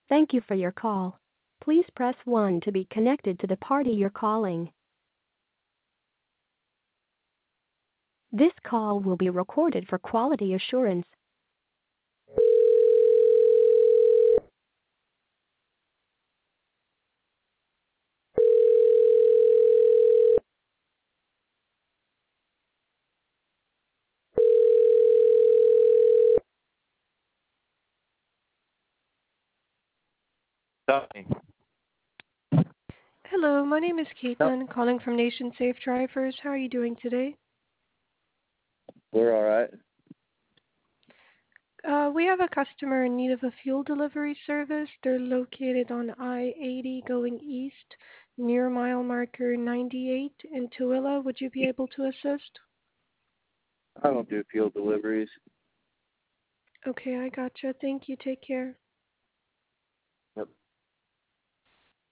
Thank you for your call. Please press 1 to be connected to the party you're calling. This call will be recorded for quality assurance. Tony. Hello, my name is Yep. Caitlin, calling from Nation Safe Drivers. How are you doing today? We're all right. We have a customer in need of a fuel delivery service. They're located on I-80 going east, near mile marker 98 in Tooele. Would you be able to assist? I don't do fuel deliveries. Okay, I gotcha. Thank you. Take care.